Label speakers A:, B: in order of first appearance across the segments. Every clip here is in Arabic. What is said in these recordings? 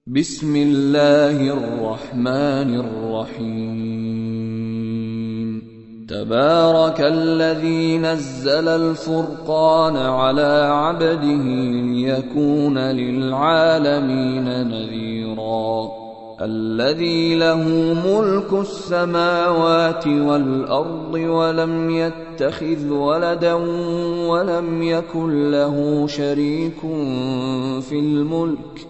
A: بسم الله الرحمن الرحيم تبارك الذي نزل الفرقان على عبده ليكون للعالمين نذيرا الذي له ملك السماوات والأرض ولم يتخذ ولدا ولم يكن له شريك في الملك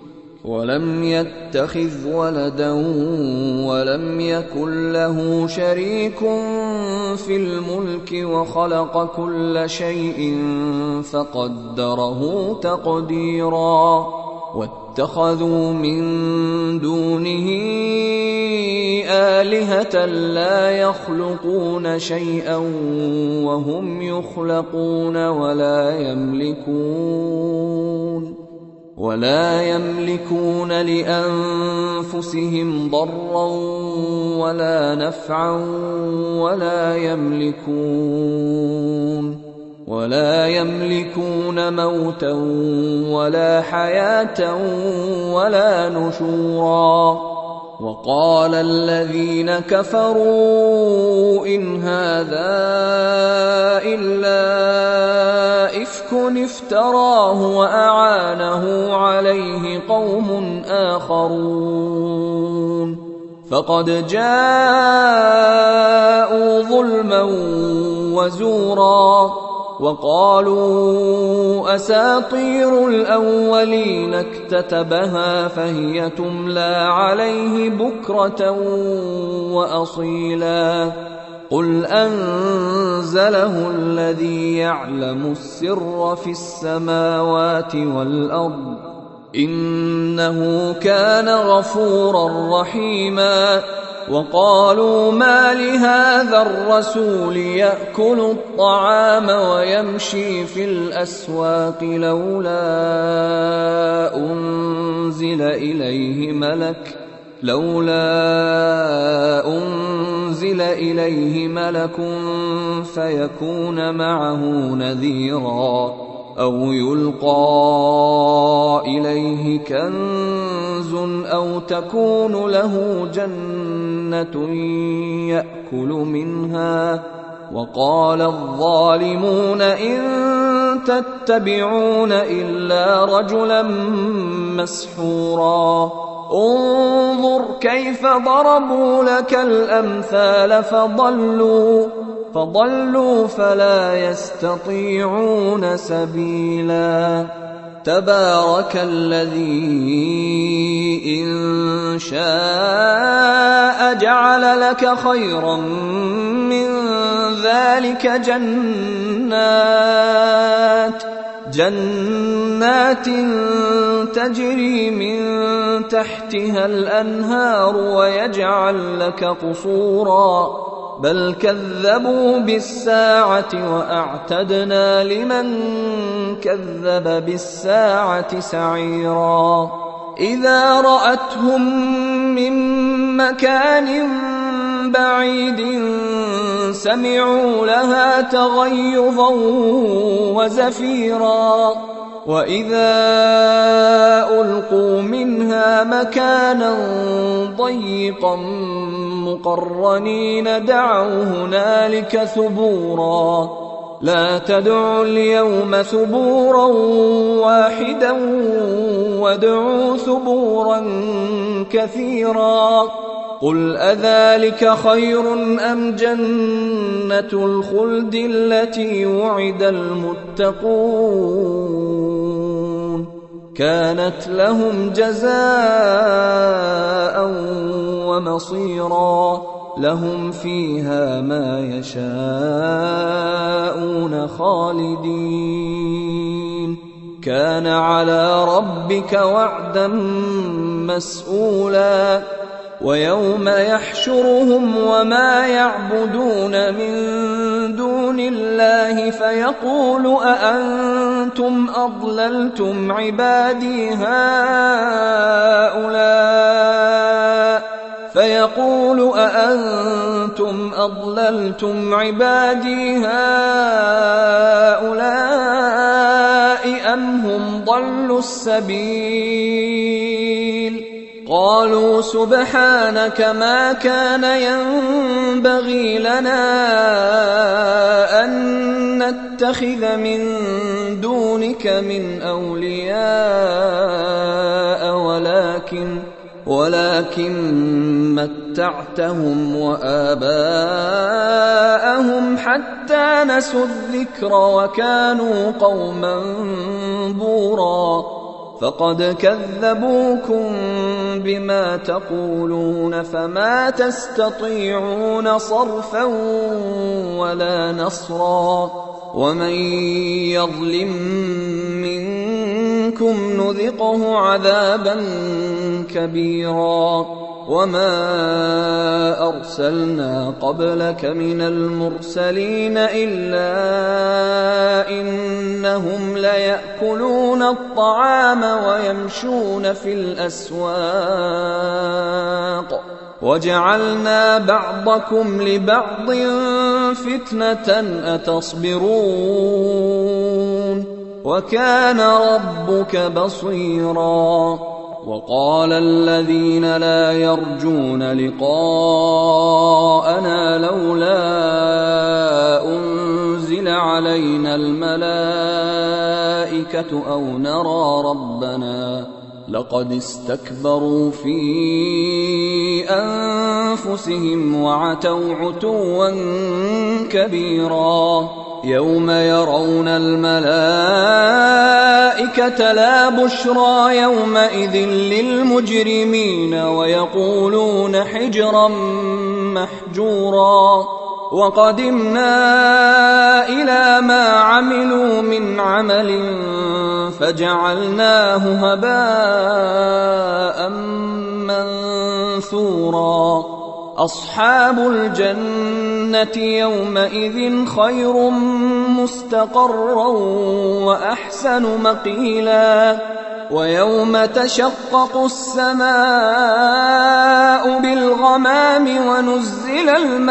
A: وخلق كل شيء فقدره تقديرا واتخذوا من دونه آلهة لا يخلقون شيئا وهم يخلقون ولا يملكون لأنفسهم ضرا ولا نفعا ولا يملكون موتا ولا حياة ولا نشورا وقال الذين كفروا إن هذا إلا إفك افتراه وأعانه عليه قوم آخرون فقد جاءوا ظلما وزورا وقالوا أساطير الأولين اكتتبها فهي تملى عليه بكرة وأصيلا قل أنزله الذي يعلم السر في السماوات والأرض إنه كان غفورا رحيما وقالوا ما لهذا الرسول يأكل الطعام ويمشي في الأسواق لولا أنزل إليه ملك فيكون معه نذيرا أو يلقى إليه كنز أو تكون له جنة يأكل منها وقال الظالمون إن تتبعون إلا رجلا مسحورا انظر كيف ضربوا لك الأمثال فضلوا فلا يستطيعون سبيلا تبارك الذي إن شاء جعل لك خيرا من ذلك جنات تجري من تحتها الأنهار ويجعل لك قصورا بل كذبوا بالساعة وأعتدنا لمن كذب بالساعة سعيرا إذا رأتهم من مكان بعيد سمعوا لها تغيظا وزفيرا وإذا ألقوا منها مكانا ضيقا مقرنين دعوا هنالك ثبورا لا تدعوا اليوم ثبورا واحدا وادعوا ثبورا كثيرا قل أذلك خير أم جنة الخلد التي وعد المتقون كانت لهم جزاء ومصيرا لهم فيها ما يشاءون خالدين كان على ربك وعدا مسئولا ويوم يحشرهم وما يعبدون من دون الله فيقول أأنتم أضللتم عبادي هؤلاء أم هم ضلوا السبيل قالوا سبحانك ما كان ينبغي لنا أن نتخذ من دونك من أولياء ولكن متعتهم وآباءهم حتى نسوا الذكر وكانوا قوما بورا فقد كذبوكم بما تقولون فما تستطيعون صرفا ولا نصرا ومن يظلم منكم نذقه عذابا كبيرا وما أرسلنا قبلك من المرسلين إلا إنهم ليأكلون الطعام ويمشون في الأسواق وجعلنا بعضكم لبعض فتنة أتصبرون وكان ربك بصيرا وقال الذين لا يرجون لقاءنا لولا أنزل علينا الملائكة أو نرى ربنا لقد استكبروا في أنفسهم وعتوا عتوا كبيرا يوم يرون الملائكة لا بشرى يومئذ للمجرمين ويقولون حجرا محجورا وقدمنا إلى ما عملوا من عمل فجعلناه هباء منثورا أصحاب الجنة يومئذ خير مستقرا وأحسن مقيلا ويوم تشقق السماء بالغمام ونزل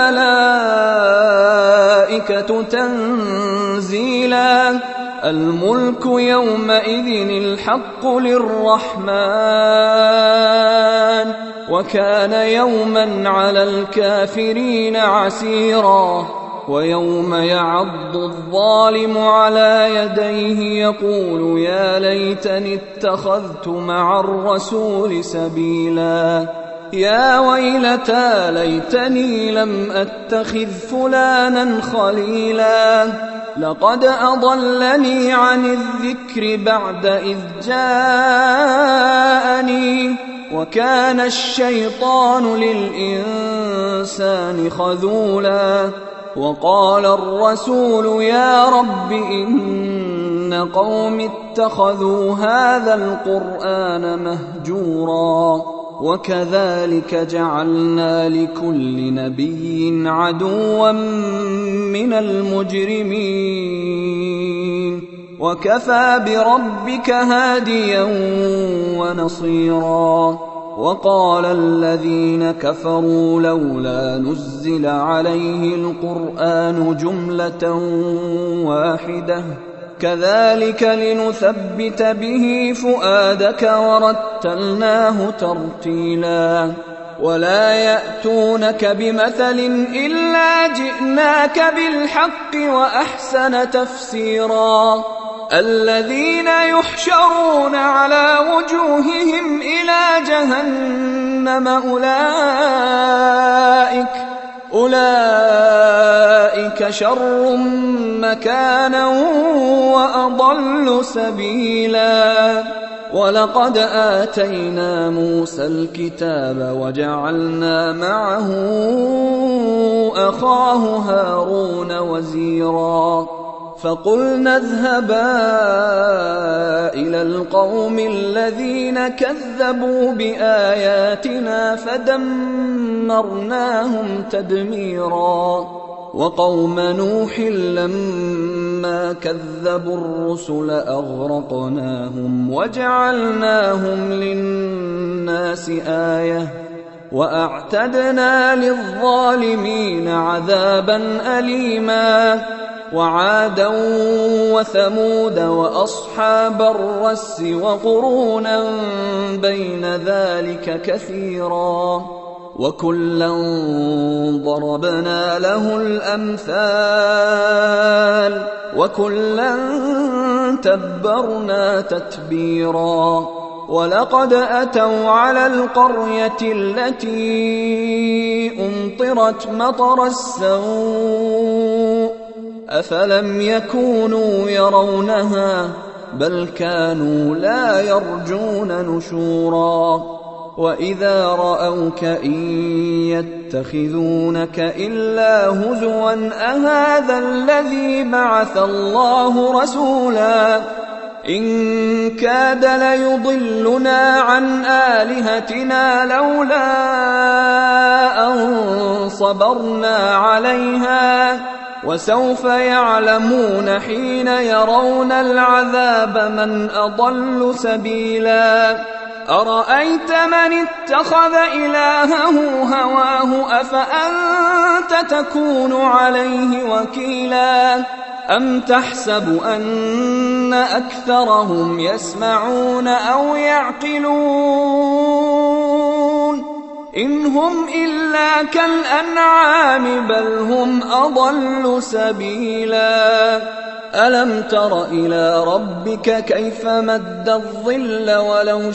A: الملائكة تنزيلا الملك يومئذ الحق للرحمن وكان يوما على الكافرين عسيرا ويوم يعض الظالم على يديه يقول يا ليتني اتخذت مع الرسول سبيلا يا ويلتى ليتني لم أتخذ فلانا خليلا لقد أضلني عن الذكر بعد إذ جاءني وكان الشيطان للإنسان خذولا وقال الرسول يا رب إن قوم اتخذوا هذا القرآن مهجورا وكذلك جعلنا لكل نبي عدوا من المجرمين وكفى بربك هاديا ونصيرا وقال الذين كفروا لولا نزل عليه القرآن جملة واحدة كذلك لنثبت به فؤادك ورتلناه ترتيلا ولا يأتونك بمثل إلا جئناك بالحق وأحسن تفسيرا الذين يحشرون على وجوههم إلى جهنم أولئك شر مكانا وأضل سبيلا ولقد آتينا موسى الكتاب وجعلنا معه أخاه هارون وزيرا فقلنا اذهبا إلى القوم الذين كذبوا بآياتنا فدمرناهم تدميرا وقوم نوح لما كذبوا الرسل أغرقناهم وجعلناهم للناس آية وأعتدنا للظالمين عذابا أليما وعادا وثمود وأصحاب الرس وقرونا بين ذلك كثيرا وكلا ضربنا له الأمثال وكلا تبرنا تتبيرا ولقد أتوا على القرية التي أمطرت مطر السوء أفلم يكونوا يرونها بل كانوا لا يرجون نشورا وإذا رأوك إن يتخذونك إلا هزوا أهذا الذي بعث الله رسولا إن كاد ليضلنا عن آلهتنا لولا أن صبرنا عليها وسوف يعلمون حين يرون العذاب من أضل سبيلا أرأيت من اتخذ إلهه هواه أفأنت تكون عليه وكيلا أم تحسب أن أكثرهم يسمعون أو يعقلون إن هم إلا كالأنعام بل هم أضل سبيلا ألم تر إلى ربك كيف مد الظل ولو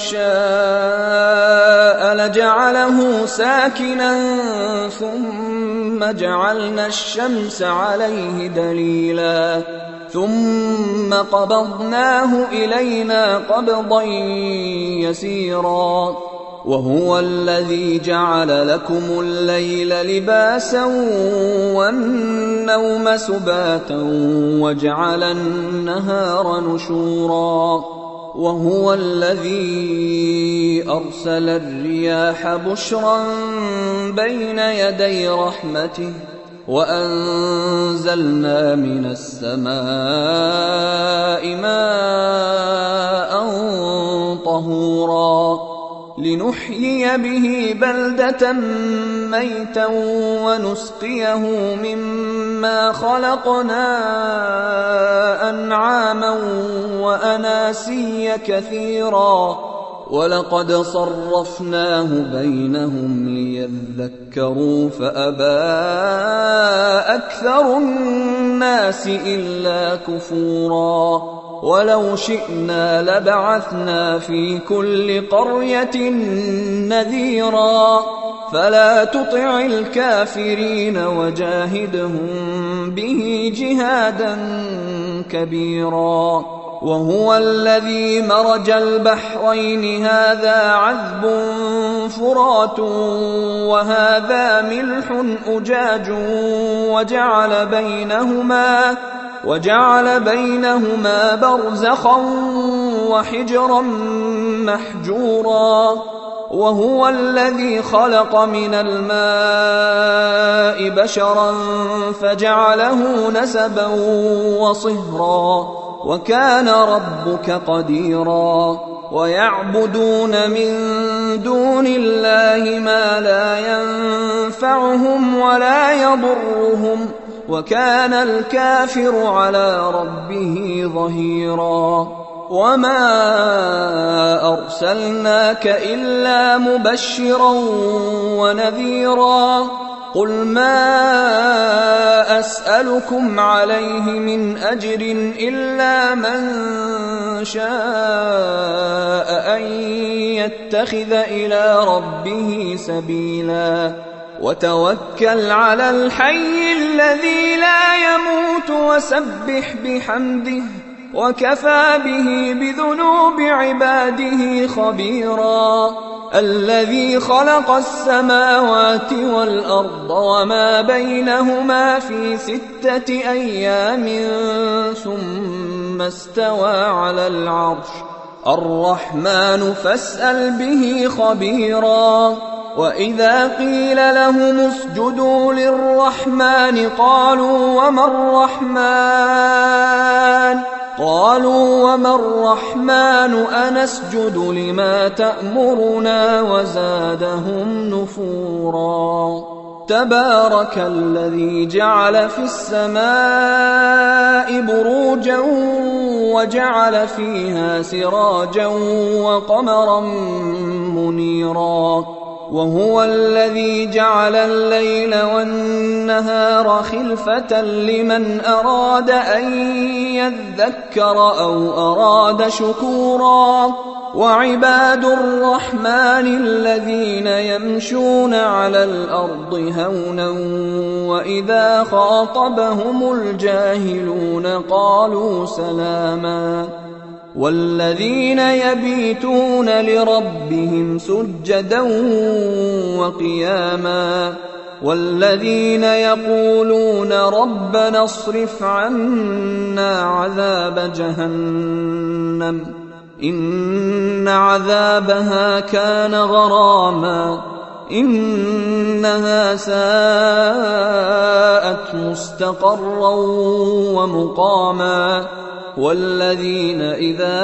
A: شاء لجعله ساكنا ثم جعلنا الشمس عليه دليلا ثم قبضناه إلينا قبضا يسيرا وهو الذي جعل لكم الليل لباسا والنوم سباتا وجعل النهار نشورا وهو الذي أرسل الرياح بشرا بين يدي رحمته وأنزلنا من السماء ماء طهورا لنحيي به بلدة ميتا ونسقيه مما خلقنا أنعاما وأناسيا كثيرا ولقد صرفناه بينهم ليذكروا فأبى أكثر الناس إلا كفورا ولو شئنا لبعثنا في كل قرية نذيرا فلا تطع الكافرين وجاهدهم به جهادا كبيرا وهو الذي مرج البحرين هذا عذب فرات وهذا ملح أجاج وجعل بينهما برزخا وحجرا محجورا وهو الذي خلق من الماء بشرا فجعله نسبا وصهرا وكان ربك قديرا ويعبدون من دون الله ما لا ينفعهم ولا يضرهم وكان الكافر على ربه ظهيرا وما أرسلناك إلا مبشرا ونذيرا قل ما أسألكم عليه من أجر إلا من شاء أن يتخذ إلى ربه سبيلا وتوكل على الحي الذي لا يموت وسبح بحمده وكفى به بذنوب عباده خبيرا الذي خلق السماوات والأرض وما بينهما في 6 أيام ثم استوى على العرش الرحمن فاسأل به خبيرا وإذا قيل لهم اسجدوا للرحمن قالوا وما الرحمن أنسجد لما تأمرنا وزادهم نفورا تبارك الذي جعل في السماء بروجا وجعل فيها سراجا وقمرا منيرا وهو الذي جعل الليل والنهار خلفة لمن أراد أن يذكر أو أراد شكورا وعباد الرحمن الذين يمشون على الأرض هونا وإذا خاطبهم الجاهلون قالوا سلاما والذين يبيتون لربهم سجدا وقياما والذين يقولون ربنا اصرف عنا عذاب جهنم إن عذابها كان غراما إنها ساءت مستقرا ومقاما والذين إذا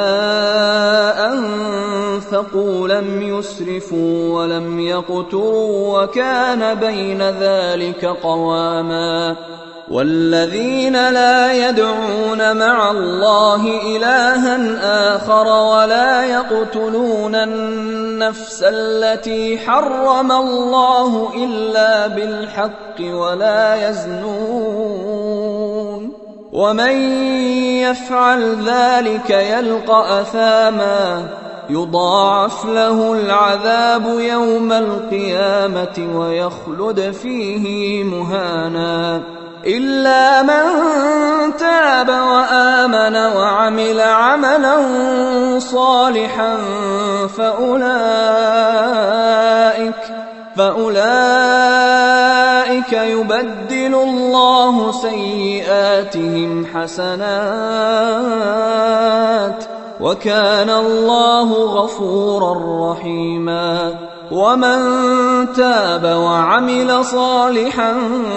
A: أنفقوا لم يسرفوا ولم يقتروا وكان بين ذلك قواما والذين لا يدعون مع الله إلها آخر ولا يقتلون النفس التي حرم الله إلا بالحق ولا يزنون ومن يفعل ذلك يلقى أثاما يضاعف له العذاب يوم القيامة ويخلد فيه مهانا إلا من تاب وآمن وعمل عملا صالحا فأولئك يبدل الله سيئاتهم حسنات وكان الله غفورا رحيما ومن تاب وعمل صالحا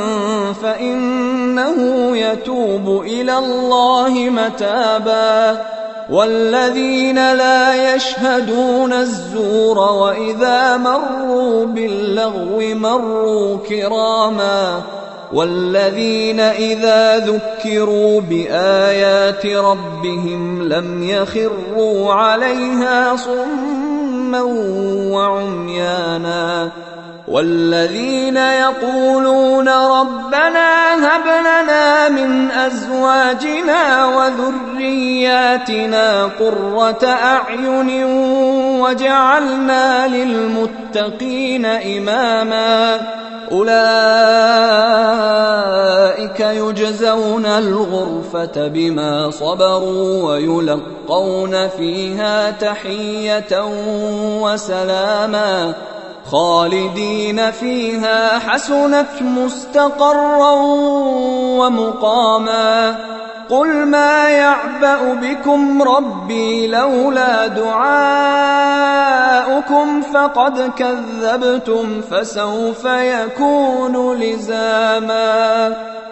A: فإنه يتوب إلى الله متابا والذين لا يشهدون الزور وإذا مروا باللغو مروا كراما والذين إذا ذكروا بآيات ربهم لم يخروا عليها صما وعميانا والذين يقولون ربنا هب لنا من أزواجنا وذرياتنا قرة أعين وجعلنا للمتقين إماما أولئك يجزون الغرفة بما صبروا ويلقون فيها تحية وسلاما خالدين فيها حسنت مستقرا ومقاما قل ما يعبأ بكم ربي لولا دعاؤكم فقد كذبتم فسوف يكون لزاما